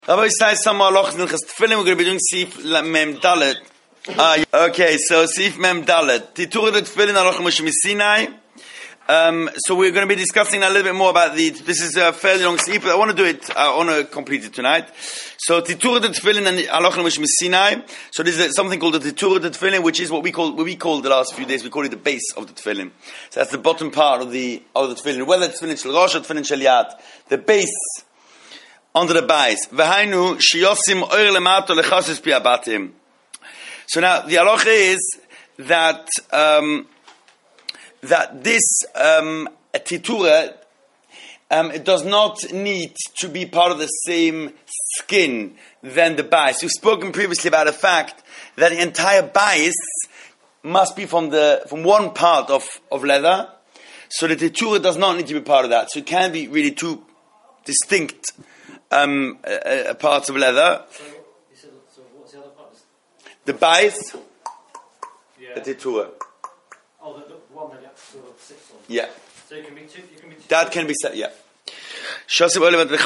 Rabbi says some halachas in Hilchos Tefillin. We're going to be doing Sif Mem Dalet. Okay, so Sif Mem Dalet. Titura the Tefillin halacha Moshe Sinai. So we're going to be discussing a little bit more about this is a fairly long Sif, but I want to do it, I want to complete it tonight. So Titura the Tefillin and halacha Moshe Sinai. So this is something called the Titura the Tefillin, which is what we call the last few days, we call it the base of the Tefillin. So that's the bottom part of the Tefillin. Whether it's Tefillin Shel Rosh or Tefillin Shel Yad. The base under the bais. V'hainu shiyosim oir lemato lechasus pi abatim. So now the halacha is that that this titura it does not need to be part of the same skin than the bais. We've spoken previously about the fact that the entire bais must be from one part of leather. So the titura does not need to be part of that. So it can be really two distinct parts of leather. So what's the other part? The bais, Yeah. the titura. Oh, the one that you sort of sits on. Yeah. So it can be two. That can be said, yeah. So it's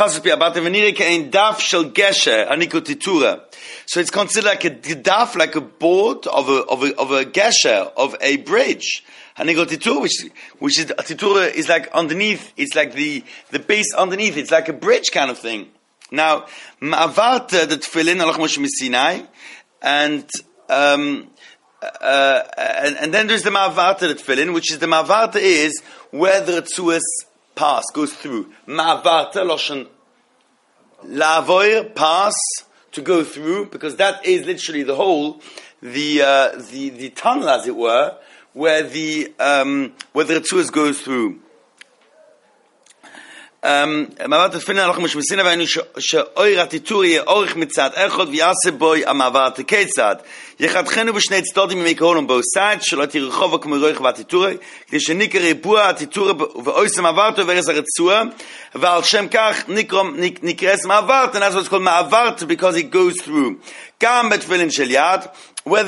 considered like a daf, like a board of a gesher, of a bridge. Titura, which is titura is like underneath. It's like the base underneath. It's like a bridge kind of thing. Now, ma'avarta the tefillin halacha Moshe Sinai, and then there's the ma'avarta the tefillin, which is the ma'avarta is where the retzuas pass, goes through. Ma'avarta loshen lavoir, pass, to go through, because that is literally the hole, the tunnel, as it were, where the retzuas goes through. מעבר תפילין הלכה משה מסיני והיינו שאויר הטיטור יהיה אורך מצד אחד ויעשה בוי המעבר כיצד יחתכנו בשני צדדים ממי קהול on both sides שלא תהיה רחובה כמו רויך והטיטור כדי שניקר ריבוע הטיטור ואויס המעבר וארז הרצוע ועל שם כך נקרס מעבר and that's what's called מעבר because it goes through גם בתפילין של יד whether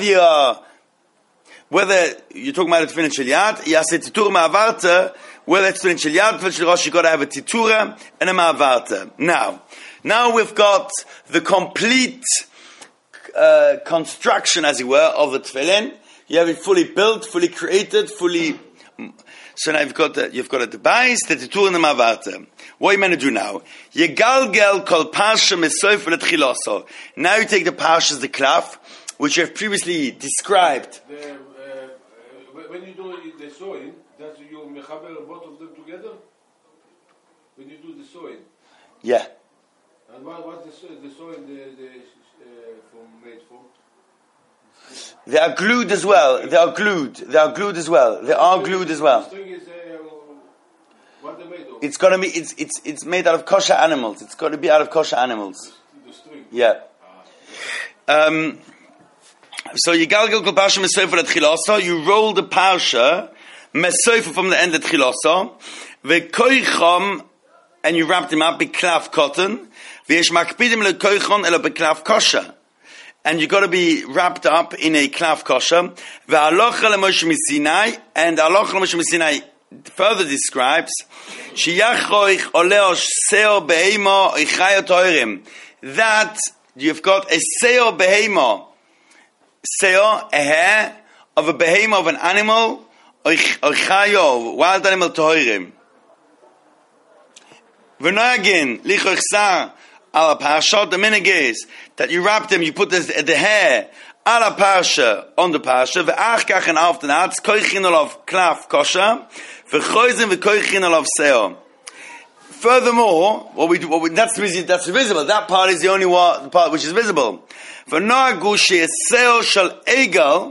you're talking about a tefillin shel yad, yaseh titura ma'avarta, whether it's tefillin shel yad, tefillin shel rosh, you got to have a titura and a ma'avarta. Now we've got the complete construction, as it were, of the tefillin. You have it fully built, fully created, fully. So now you've got the bais, the titura and the ma'avarta. What are you going to do now? Yegalgel kol parsha mesoif v'letchiloso. Now you take the parshas, the klaf, which you have previously described. When you do the sewing, that you mechaber both of them together? When you do the sewing? Yeah. And what's the sewing made from? They are glued as well. They are glued as well. The string is, what they're made of? It's gonna be, it's made out of kosher animals. It's got to be out of kosher animals. The string? Yeah. So you galgal kol parsha mesofer at chiloso. You roll the parsha mesofer from the end at chiloso. Vekoichom, and you wrap them up beklaf cotton. Veyesh makpidim lekoichon elo beklaf kosher. And you got to be wrapped up in a klaf kosher. Ve'alocha leMoshe Sinai, and alocha leMoshe Sinai further describes sheyachoich oleosh seo beheimo ichayot oirim. That you've got a seo beheimo. Seo, a hair of a behemoth, of an animal, or chayo, wild animal tohirim. V'noagin lichochsa ala parsha. The minig is that you wrap them, you put the hair ala parsha on the parsha. V'ach kach and after that, koichin olav klaf kosher, v'choizim v'koichin olav seo. Furthermore, that's visible. That part is the only the part which is visible. For Noagushi Seo Shal Egel,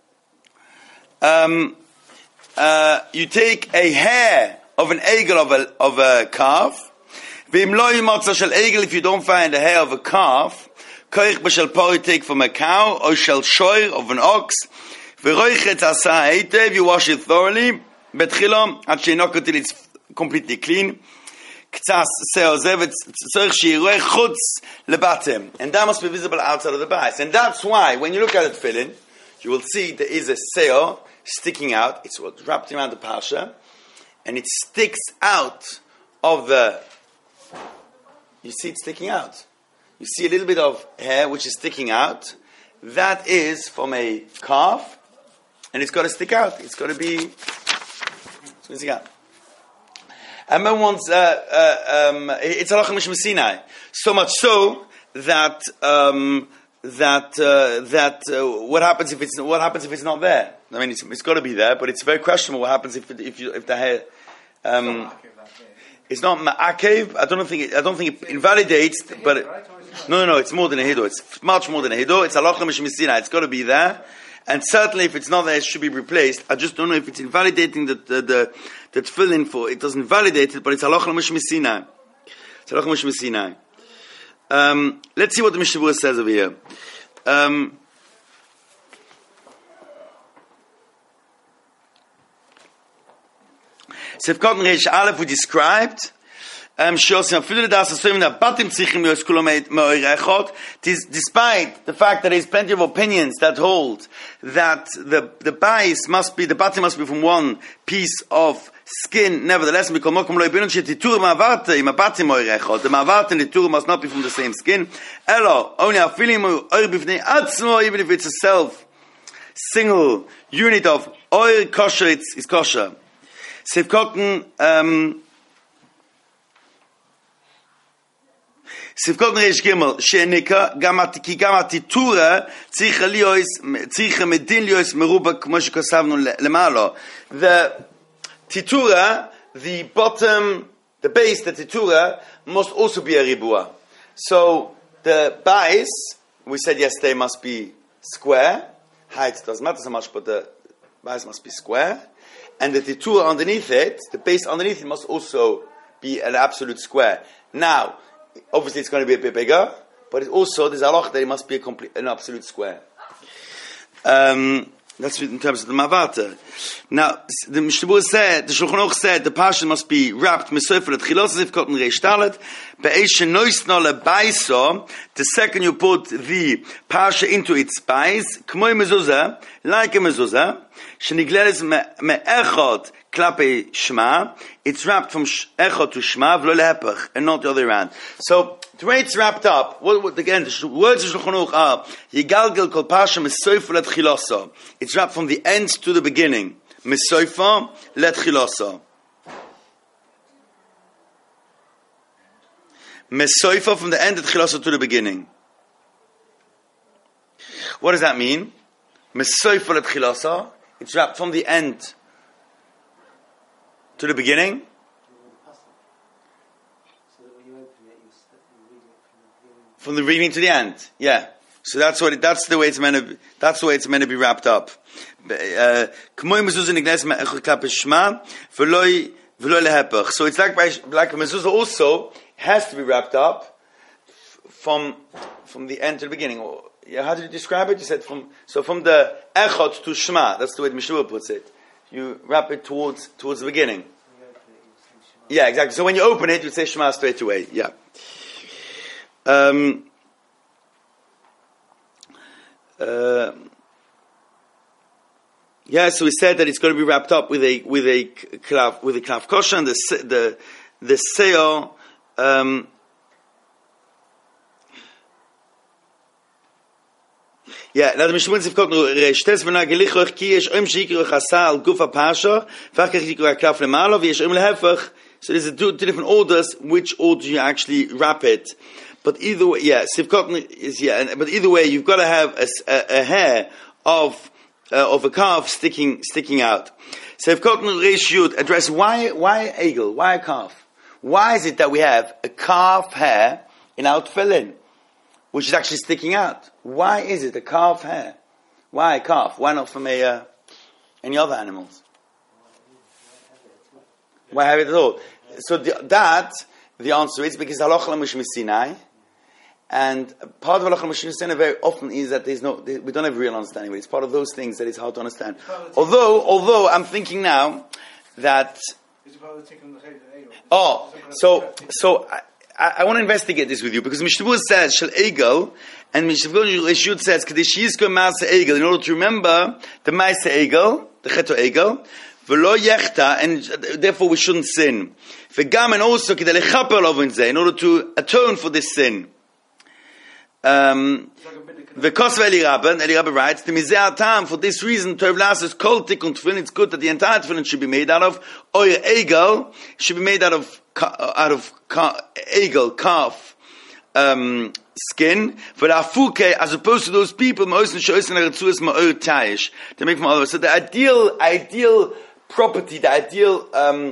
you take a hair of an egel of a calf. V'imlo yimotza shel egel, if you don't find a hair of a calf, koich b'shel pori, take from a cow, or shel shoir of an ox. V'roichet asa heitev, you wash it thoroughly. Betchilom ad she'inok until it's completely clean. And that must be visible outside of the bais. And that's why, when you look at the tefillin, you will see there is a seo sticking out. It's wrapped around the parsha, and it sticks out of the You see it sticking out. you see a little bit of hair which is sticking out. That is from a calf, and it's got to stick out. It's got to be squeezing out. And then once it's halacha mishum Sinai, so much so that what happens if it's not there? I mean, it's got to be there, but it's very questionable what happens if the hair. It's not ma'akev. I don't think it invalidates, but no, it's more than a hido. It's much more than a hido. It's halacha mishum Sinai. It's got to be there, and certainly if it's not there, it should be replaced. I just don't know if it's invalidating the tefillin for it. Doesn't validate it, but it's halacha mishum Sinai. It's halacha mishum Sinai. Let's see what the Mishnah Berurah says over here. Sefkot Reish Aleph we described. Despite the fact that there's plenty of opinions that hold that the batis must be from one piece of skin, nevertheless, the ma'avart and the tur must not be from the same skin. Even if it's a single unit of oil kosher, it's kosher. Sivkot Reish Gimel she'enika ki gam atitura tzricha medin liyos meruba k'mo shekosavnu lemalo. The titura, the bottom, the base, the titura must also be a ribua. So the base, we said yesterday, must be square. Height doesn't matter so much, but the base must be square. And the titura underneath it, the base underneath it, must also be an absolute square. Now, obviously it's going to be a bit bigger, but it also, there's a halach that it must be an absolute square. That's in terms of the mavata. Now, the Mishnah Berurah said, the Shulchan Aruch said, the parsha must be wrapped mesofer letchilos as if cotton reish talet, be'esh noisno lebaiso, the second you put the parsha into its spice, k'moi mezuzah, like a mezuzah, shenigleres me'echot klape shema, it's wrapped from echot to shema, v'lo lehepach, and not the other way around. So, the way it's wrapped up, again, the words of Shulchan Aruch are, Yigalgel kol parsha mesofer letchiloso. It's wrapped from the end to the beginning. Mesofer letchiloso. Mesofer from the end of Tchiloso to the beginning. What does that mean? Mesofer letchiloso. It's wrapped from the end to the beginning. From the beginning to the end, yeah. So that's the way it's meant to be wrapped up. So it's like a mezuzah also has to be wrapped up from the end to the beginning. How did you describe it? You said from the echot to shema. That's the way the Mishnah Berurah puts it. You wrap it towards the beginning. Yeah, exactly. So when you open it, you say shema straight away. Yeah. So we said that it's going to be wrapped up with a klaf kosher, and the seo. Yeah, now the Mishnah Berurah quote Reshtes v'nagelichoch ki yesh shikru chasal gufa pasha v'achach yikru klaf lemalo v'yesh lehefach. So there's two different orders. Which order you actually wrap it? But either way, but either way, you've got to have a hair of a calf sticking out. So if Cotton Reish Yud address why egel, why a calf? Why is it that we have a calf hair in our tefillin, which is actually sticking out? Why is it a calf hair? Why a calf? Why not from any other animals? Why have it at all? So the answer is because halacha l'mishum Sinai. And part of halacha l'mishum Sinai very often is that we don't have real understanding. But it's part of those things that is hard to understand. Although I'm thinking now that I want to investigate this with you because Mishnah Berurah says shel egel and Mishnah Berurah says kadesh yizkor ma'aseh egel in order to remember the ma'aseh egel, the cheto egel. V'lo yechta, and therefore we shouldn't sin. V'gam, and also in order to atone for this sin. The Kosva Eli Rabba writes, the Mizeh Tam, for this reason, Tov Las Kol Tikkun Tefillin, it's good that the entire Tefillin should be made out of, Oyer Egel, should be made out of Egel, calf, skin, but Afuke, as opposed to those people, to make from all of us. So the ideal property, the ideal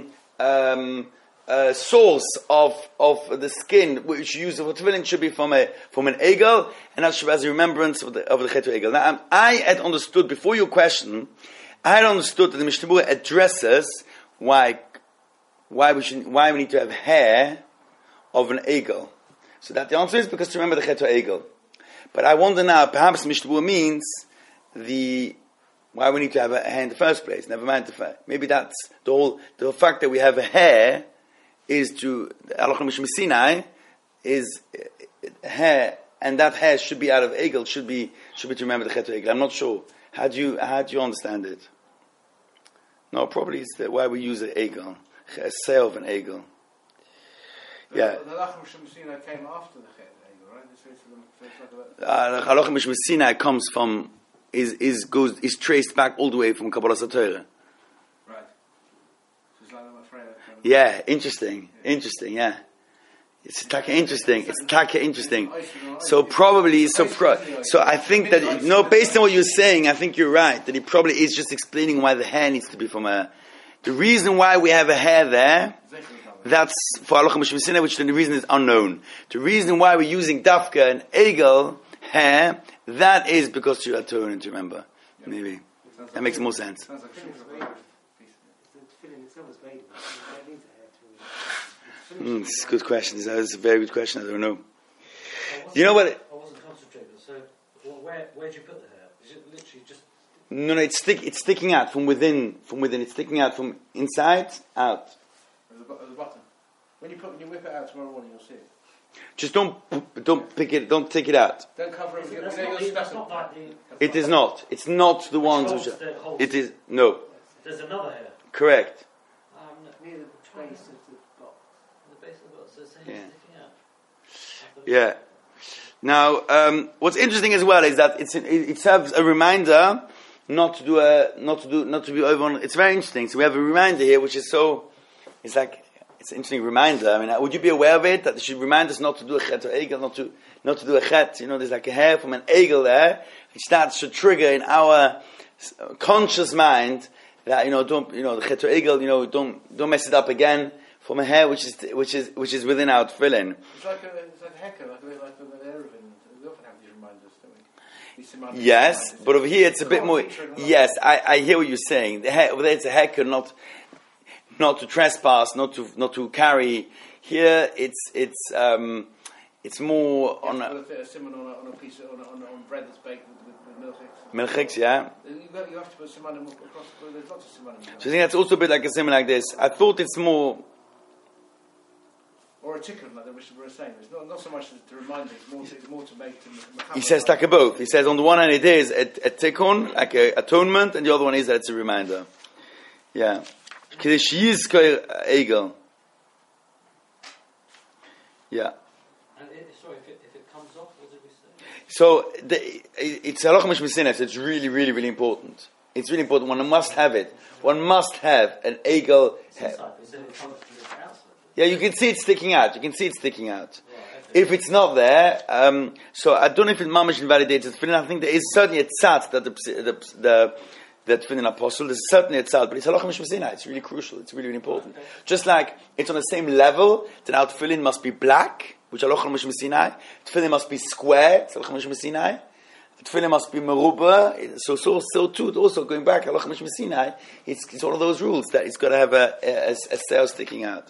source of the skin which you use for tefillin should be from an egel, and that should be as a remembrance of the Chet Egel. Now, I had understood before your question, I had understood that the Mishnah Berurah addresses why we need to have hair of an egel. So that the answer is because to remember the Chet Egel. But I wonder now, perhaps Mishnah Berurah means why we need to have a hair in the first place. Never mind the fact. Maybe that's the fact that we have a hair is to Halachah Mishmei Sinai is hair, and that hair should be out of egel, should be to remember the Chet Egel. I'm not sure. How do you understand it? No, probably it's why we use an egel, a sail of an egel. Yeah. The Halachah Mishmei Sinai came after the Chet Egel, right? The Halachah Mishmei Sinai comes from is traced back all the way from Kabbalah Satorah. Right. So it's like I'm afraid. Yeah, interesting. Yeah. It's taka interesting. So probably, so I think that, based on what you're saying, I think you're right, that he probably is just explaining why the hair needs to be from the reason why we have a hair there, that's for Halachah Mishmei Sinai, which the reason is unknown. The reason why we're using dafka and egel hair, that is because to atone and to remember. Maybe. That makes more sense. It's a good question. It's a very good question. I don't know. You know what? I wasn't concentrating. So, where do you put the hair? Is it literally just? No, it's sticking out from within. It's sticking out from inside out. At the bottom. When you whip it out tomorrow morning, you'll see it. Just don't pick it. Don't take it out. Don't cover it. That's not like the. It is not. It's not the ones which. It is no. There's another hair. Correct. Near the base of the bot. The base of the bot. So it's sticking out. Yeah. Now, what's interesting as well is that it serves a reminder not to be over on. It's very interesting. So we have a reminder here, which is it's an interesting reminder. I mean, would you be aware of it? That it should remind us not to do a chet or egel, not to do a chet. There's like a hair from an egel there, which starts to trigger in our conscious mind that the chet or egel, don't mess it up again from a hair which is within our tefillin. It's like a hecker, like the Erevin. We often have these reminders, don't we? Yes, but over here it's a bit more. Yes, I hear what you're saying. It's a hecker, not to trespass, not to carry. Here it's more on a simon on a piece on bread that's baked with milchiks, yeah. You have to put simon across. There's lots of simon. So I think that's also a bit like a simon like this. I thought it's more. Or a tikkun, like the Mishnah Berurah saying. It's not so much to remind it, it's more to make. He says taka both. He says on the one hand it is a tikkun, like a atonement, and the other one is that it's a reminder. Yeah. Kiddush Yizkor Egel. Yeah. And if it comes off, what did we say? So it's Halachah Mishmei Sinai. So it's really, really, really important. It's really important. One must have it. One must have an Egel hair. Yeah, you can see it sticking out. Right, okay. If it's not there, so I don't know if it mamish invalidates the tefillin. I think there is certainly a tzat that the tefillin apostle. There's certainly a tzad, but it's Halachah Mishmei Sinai. It's really crucial. It's really, really important. Okay. Just like it's on the same level that our tefillin must be black, which Halachah Mishmei Sinai. Tefillin must be square. It's Halachah Mishmei Sinai. Tefillin must be meruba. So too. Also going back, Halachah Mishmei Sinai. It's one of those rules that it's got to have a sail sticking out.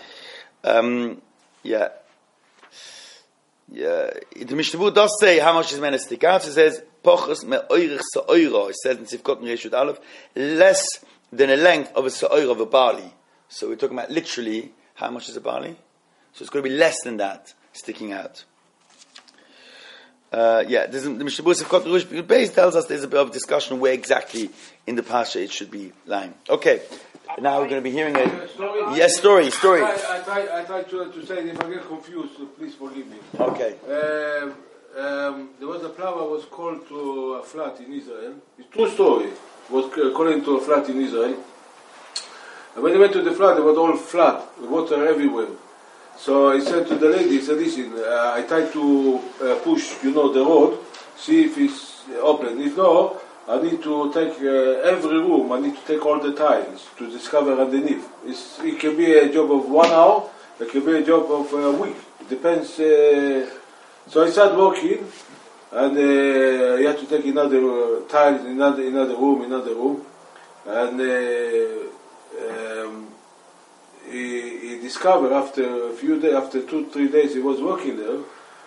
Yeah. The Mishnah Berurah does say how much is meant to stick out. It says pochus me'oirich sa'oira. It says in Sivkot Reshut Aleph, less than a length of a sa'oira of a barley. So we're talking about literally how much is a barley. So it's going to be less than that sticking out. The Mishnah Berurah Sivkot Reshut Beis tells us there's a bit of discussion where exactly in the Pasha it should be lying. Okay. Now we're going to be hearing a story. I try to say, if I get confused, so please forgive me. Okay. was called to a flat in Israel. It's true story. Was calling to a flat in Israel. And when he went to the flat, it was all flat, water everywhere. So he said to the lady, he said, listen, I tried to push, the road, see if it's open. If no, I need to take every room, I need to take all the tiles to discover underneath. It can be a job of 1 hour, it can be a job of a week. It depends. So I started working, and he had to take another tiles, another room, and he discovered after a few days, after 2-3 days he was working there,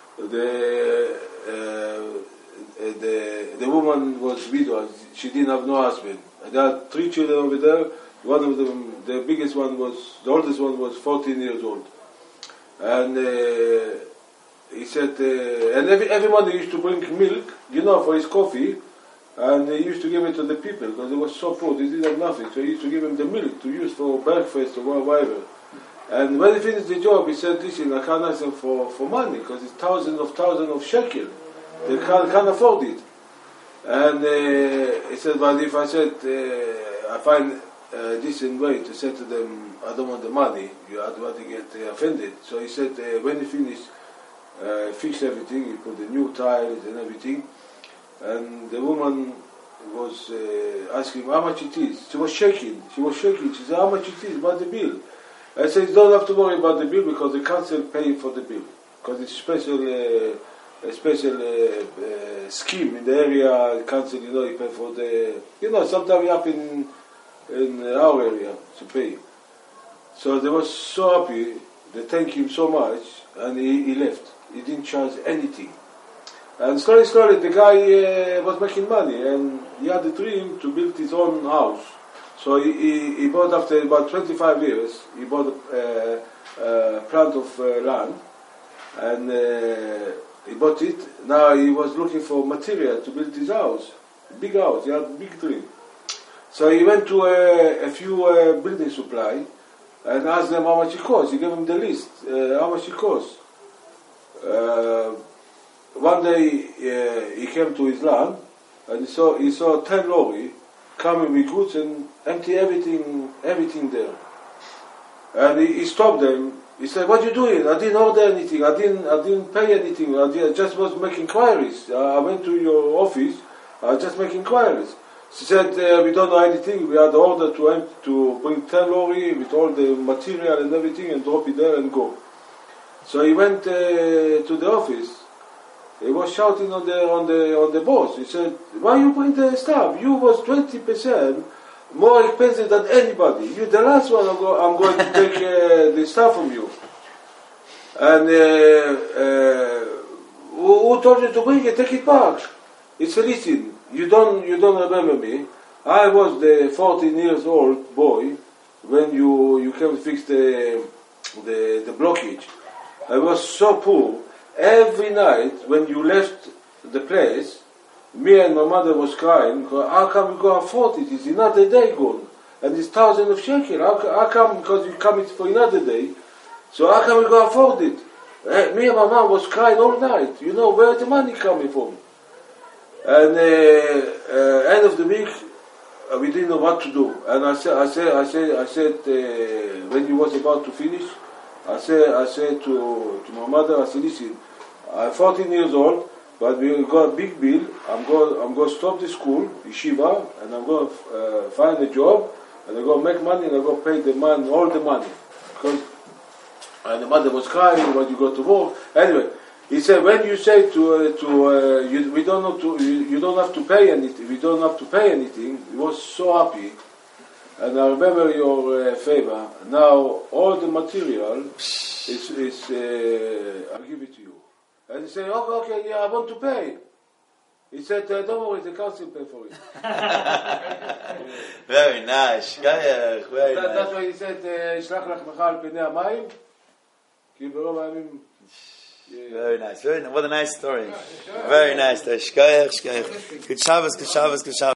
the woman was widowed. She didn't have no husband. And there are 3 children over there. One of them, the oldest one was 14 years old. And he said, and every morning he used to bring milk, for his coffee, and he used to give it to the people because it was so poor. They didn't have nothing, so he used to give them the milk to use for breakfast or whatever. And when he finished the job, he said, listen, I can't ask them for money because it's thousands of shekel. They can't afford it. And he said, but if I said, I find a decent way to say to them, I don't want the money, I don't want to get offended. So he said, when he finished, fixed everything, he put the new tiles and everything, and the woman was asking how much it is. She was shaking. She said, how much it is, about the bill? I said, you don't have to worry about the bill because the council pay for the bill. Because it's a special scheme in the area, council, you pay for the, sometimes we have in our area to pay. So they was so happy, they thanked him so much, and he left. He didn't charge anything. And slowly the guy was making money, and he had a dream to build his own house. So he bought, after about 25 years, he bought a plant of land, and he bought it. Now he was looking for material to build his house, big house. He had a big dream. So he went to a few building supply and asked them how much it costs. He gave them the list, how much it costs. One day he came to his land and he saw 10 lorry coming with goods and empty everything there. And he stopped them. He said, "What are you doing? I didn't order anything. I didn't pay anything. I just was making inquiries. I went to your office. I just making inquiries." She said, "We don't know anything. We had the order to bring 10 lorry with all the material and everything and drop it there and go." So he went to the office. He was shouting on the boss. He said, "Why you bring the stuff? You was 20% more expensive than anybody. You the last one. I'm going to take the stuff from you." And who told you to bring it? Take it back. He said, "Listen, you don't remember me. I was the 14 years old boy when you came to fix the blockage. I was so poor. Every night when you left the place, me and my mother was crying. How come we go afford it? It's another day gone, and it's thousands of shekel. How come? Because you come it for another day. So how come we go afford it?" Me and my mom was crying all night. Where the money coming from? And end of the week, we didn't know what to do. And I said, when he was about to finish, I said to my mother, I said, "Listen, I'm 14 years old, but we got a big bill. I'm going to stop the school, yeshiva, and I'm going to find a job, and I'm going to make money, and I'm going to pay the man all the money." And the mother was crying when you go to work. Anyway, he said, when you say we don't know you don't have to pay anything. We don't have to pay anything. He was so happy. And I remember your favor. Now all the material is I'll give it to you. And he said, okay, yeah, I want to pay. He said, don't worry, the council pay for it. Very nice. Very nice. That's why he said, "Shlach lachmecha al penei hamayim, ki berov hayamim." Very nice. What a nice story. Very nice. Good Shabbos.